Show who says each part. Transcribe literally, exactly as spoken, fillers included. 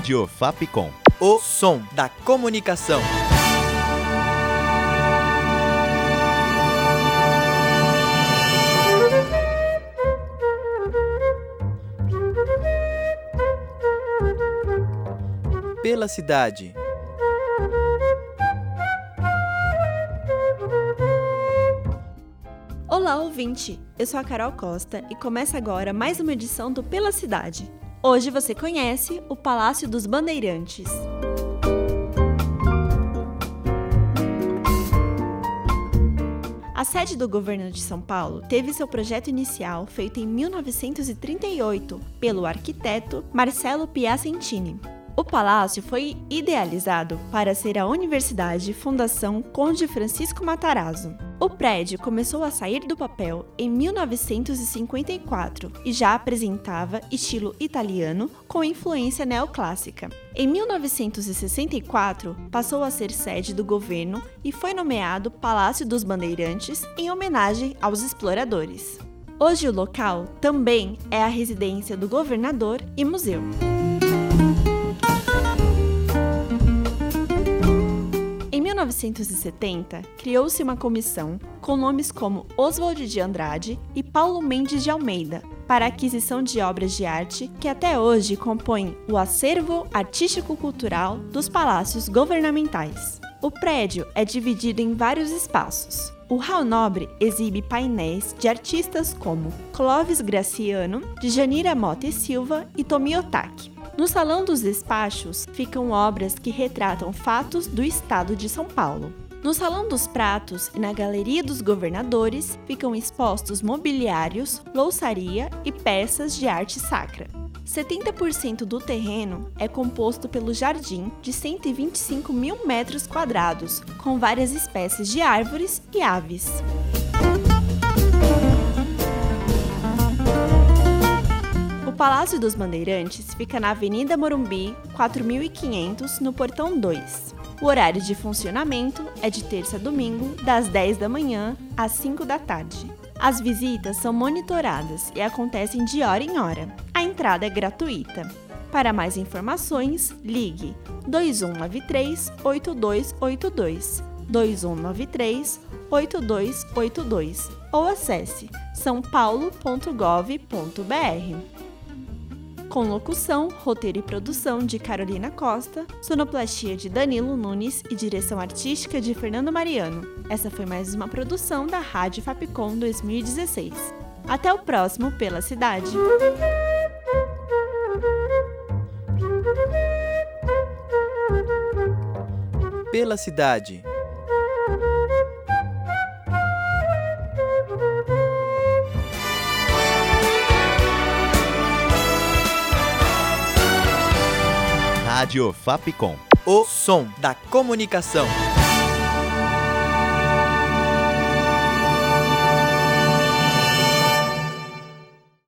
Speaker 1: Rádio Fapcom.
Speaker 2: O som da comunicação. Pela cidade.
Speaker 3: Olá, ouvinte! Eu sou a Carol Costa e começa agora mais uma edição do Pela Cidade. Hoje você conhece o Palácio dos Bandeirantes. A sede do governo de São Paulo teve seu projeto inicial feito em mil novecentos e trinta e oito pelo arquiteto Marcello Piacentini. O palácio foi idealizado para ser a Universidade Fundação Conde Francisco Matarazzo. O prédio começou a sair do papel em mil novecentos e cinquenta e quatro e já apresentava estilo italiano com influência neoclássica. Em mil novecentos e sessenta e quatro, passou a ser sede do governo e foi nomeado Palácio dos Bandeirantes em homenagem aos exploradores. Hoje o local também é a residência do governador e museu. Em mil novecentos e setenta, criou-se uma comissão com nomes como Oswald de Andrade e Paulo Mendes de Almeida para a aquisição de obras de arte que até hoje compõem o acervo artístico-cultural dos palácios governamentais. O prédio é dividido em vários espaços. O hall nobre exibe painéis de artistas como Clóvis Graciano, Djanira Mota e Silva e Tomi Otaki. No Salão dos Despachos ficam obras que retratam fatos do estado de São Paulo. No Salão dos Pratos e na Galeria dos Governadores ficam expostos mobiliários, louçaria e peças de arte sacra. setenta por cento do terreno é composto pelo jardim de cento e vinte e cinco mil metros quadrados, com várias espécies de árvores e aves. O Palácio dos Bandeirantes fica na Avenida Morumbi, quatro mil e quinhentos, no Portão dois. O horário de funcionamento é de terça a domingo, das dez da manhã às cinco da tarde. As visitas são monitoradas e acontecem de hora em hora. A entrada é gratuita. Para mais informações, ligue dois um nove três, oito dois oito dois, dois um nove três, oito dois oito dois ou acesse são paulo ponto gov ponto br. Com locução, roteiro e produção de Carolina Costa, sonoplastia de Danilo Nunes e direção artística de Fernando Mariano. Essa foi mais uma produção da Rádio Fapcom dois mil e dezesseis. Até o próximo Pela Cidade!
Speaker 2: Pela cidade.
Speaker 1: Rádio Fapcom.
Speaker 2: O som da comunicação.